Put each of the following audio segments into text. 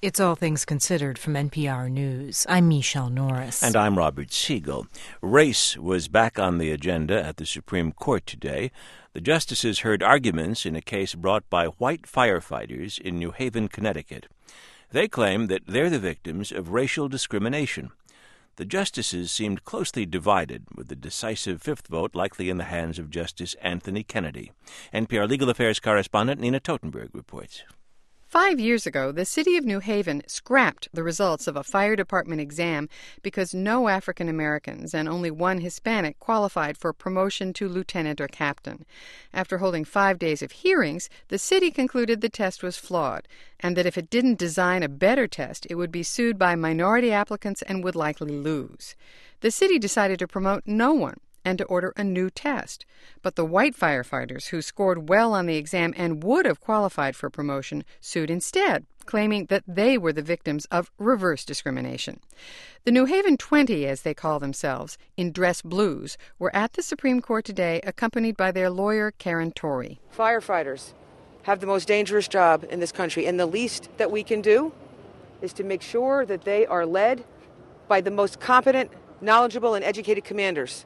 It's All Things Considered from NPR News. I'm Michelle Norris. And I'm Robert Siegel. Race was back on the agenda at the Supreme Court today. The justices heard arguments in a case brought by white firefighters in New Haven, Connecticut. They claim that they're the victims of racial discrimination. The justices seemed closely divided, with the decisive fifth vote likely in the hands of Justice Anthony Kennedy. NPR Legal Affairs correspondent Nina Totenberg reports. 5 years ago, the city of New Haven scrapped the results of a fire department exam because no African Americans and only one Hispanic qualified for promotion to lieutenant or captain. After holding 5 days of hearings, the city concluded the test was flawed and that if it didn't design a better test, it would be sued by minority applicants and would likely lose. The city decided to promote no one and to order a new test. But the white firefighters, who scored well on the exam and would have qualified for promotion, sued instead, claiming that they were the victims of reverse discrimination. The New Haven 20, as they call themselves, in dress blues, were at the Supreme Court today, accompanied by their lawyer, Karen Torrey. Firefighters have the most dangerous job in this country, and the least that we can do is to make sure that they are led by the most competent, knowledgeable, and educated commanders.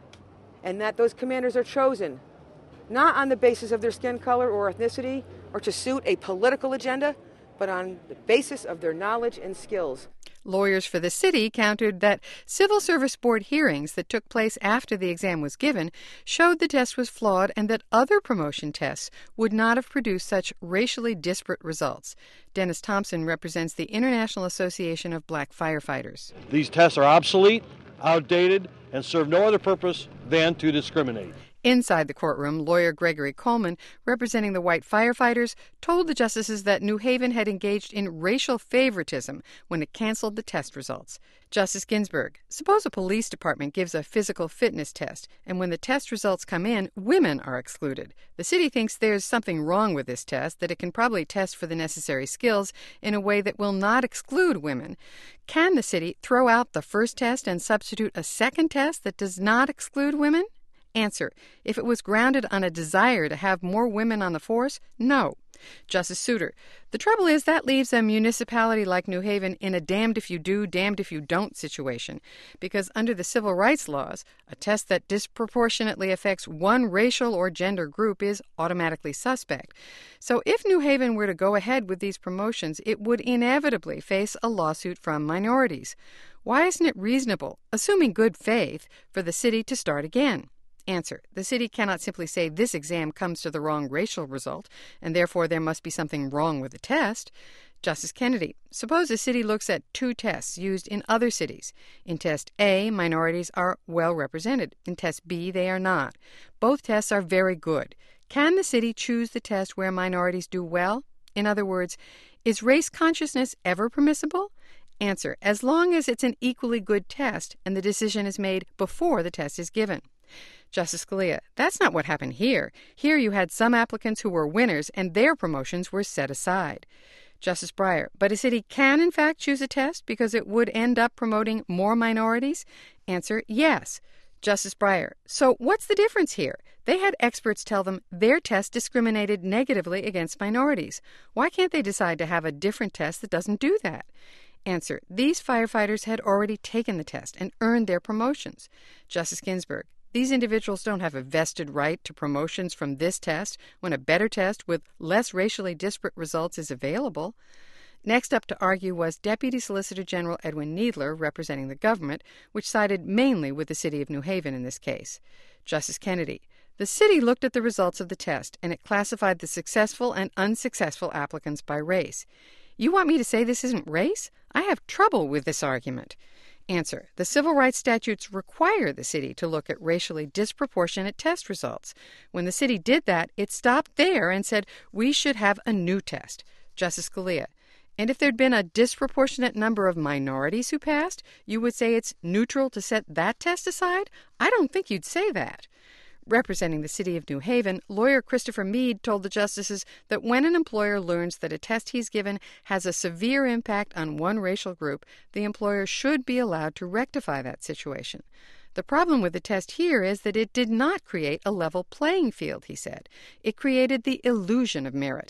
And that those commanders are chosen not on the basis of their skin color or ethnicity or to suit a political agenda, but on the basis of their knowledge and skills. Lawyers for the city countered that Civil Service Board hearings that took place after the exam was given showed the test was flawed and that other promotion tests would not have produced such racially disparate results. Dennis Thompson represents the International Association of Black Firefighters. These tests are obsolete, outdated, and serve no other purpose than to discriminate. Inside the courtroom, lawyer Gregory Coleman, representing the white firefighters, told the justices that New Haven had engaged in racial favoritism when it canceled the test results. Justice Ginsburg, suppose a police department gives a physical fitness test, and when the test results come in, women are excluded. The city thinks there's something wrong with this test, that it can probably test for the necessary skills in a way that will not exclude women. Can the city throw out the first test and substitute a second test that does not exclude women? Answer: if it was grounded on a desire to have more women on the force, no. Justice Souter: the trouble is that leaves a municipality like New Haven in a damned if you do, damned if you don't situation, because under the civil rights laws, a test that disproportionately affects one racial or gender group is automatically suspect. So if New Haven were to go ahead with these promotions, it would inevitably face a lawsuit from minorities. Why isn't it reasonable, assuming good faith, for the city to start again? Answer: the city cannot simply say this exam comes to the wrong racial result, and therefore there must be something wrong with the test. Justice Kennedy: suppose a city looks at two tests used in other cities. In Test A, minorities are well represented. In Test B, they are not. Both tests are very good. Can the city choose the test where minorities do well? In other words, is race consciousness ever permissible? Answer: as long as it's an equally good test and the decision is made before the test is given. Justice Scalia: that's not what happened here. Here you had some applicants who were winners and their promotions were set aside. Justice Breyer: but a city can in fact choose a test because it would end up promoting more minorities? Answer: yes. Justice Breyer: so what's the difference here? They had experts tell them their test discriminated negatively against minorities. Why can't they decide to have a different test that doesn't do that? Answer: these firefighters had already taken the test and earned their promotions. Justice Ginsburg: these individuals don't have a vested right to promotions from this test when a better test with less racially disparate results is available. Next up to argue was Deputy Solicitor General Edwin Needler, representing the government, which sided mainly with the city of New Haven in this case. Justice Kennedy: the city looked at the results of the test, and it classified the successful and unsuccessful applicants by race. You want me to say this isn't race? I have trouble with this argument. Answer: the civil rights statutes require the city to look at racially disproportionate test results. When the city did that, it stopped there and said we should have a new test. Justice Scalia: and if there'd been a disproportionate number of minorities who passed, you would say it's neutral to set that test aside? I don't think you'd say that. Representing the city of New Haven, lawyer Christopher Meade told the justices that when an employer learns that a test he's given has a severe impact on one racial group, the employer should be allowed to rectify that situation. The problem with the test here is that it did not create a level playing field, he said. It created the illusion of merit.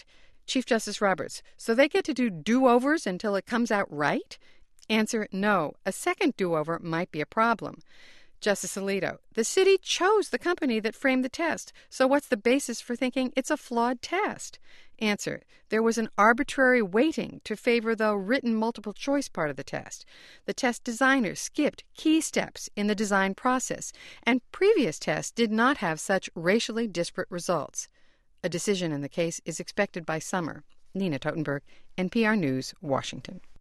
Chief Justice Roberts, so they get to do do-overs until it comes out right? Answer, no. A second do-over might be a problem. Justice Alito, the city chose the company that framed the test, so what's the basis for thinking it's a flawed test? Answer, there was an arbitrary weighting to favor the written multiple choice part of the test. The test designer skipped key steps in the design process, and previous tests did not have such racially disparate results. A decision in the case is expected by summer. Nina Totenberg, NPR News, Washington.